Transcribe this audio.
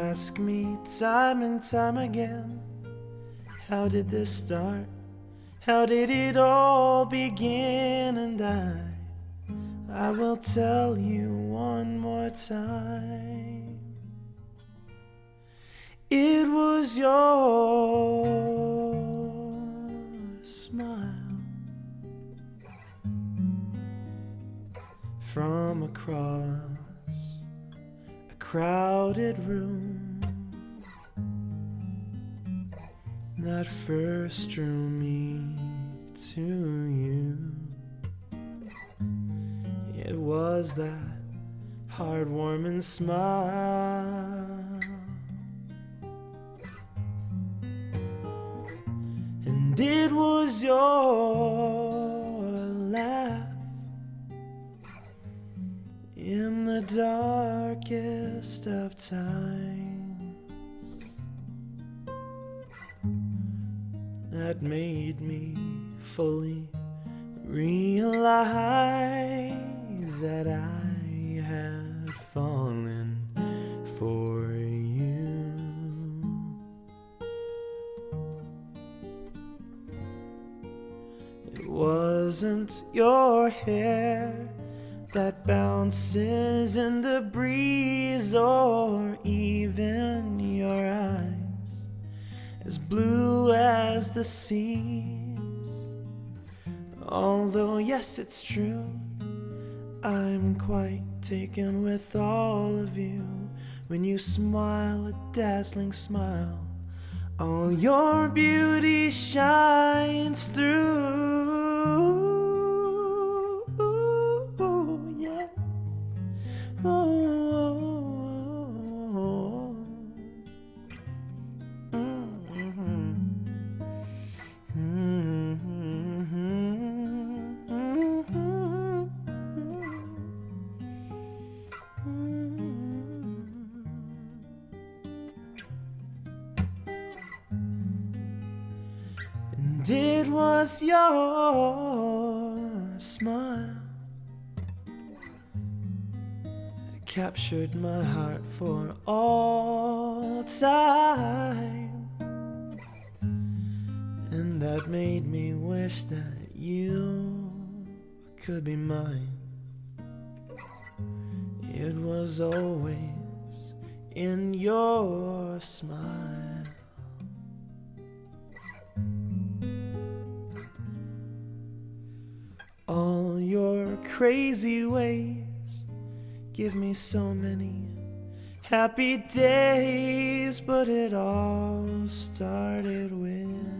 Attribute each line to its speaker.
Speaker 1: ask me time and time again, how did this start? How did it all begin? And I will tell you one more time. It was your smile from across a crowded room that first drew me to you. It was that heartwarming smile, and it was your laugh in the darkest of times that made me fully realize that I had fallen for you. It wasn't your hair that bounces in the breeze, or even your eyes as blue as the seas. Although yes, it's true, I'm quite taken with all of you. When you smile a dazzling smile, all your beauty shines through. Yeah. And it was your smile that captured my heart for all time, and that made me wish that you could be mine. It was always in your smile. All your crazy ways give me so many happy days, but it all started with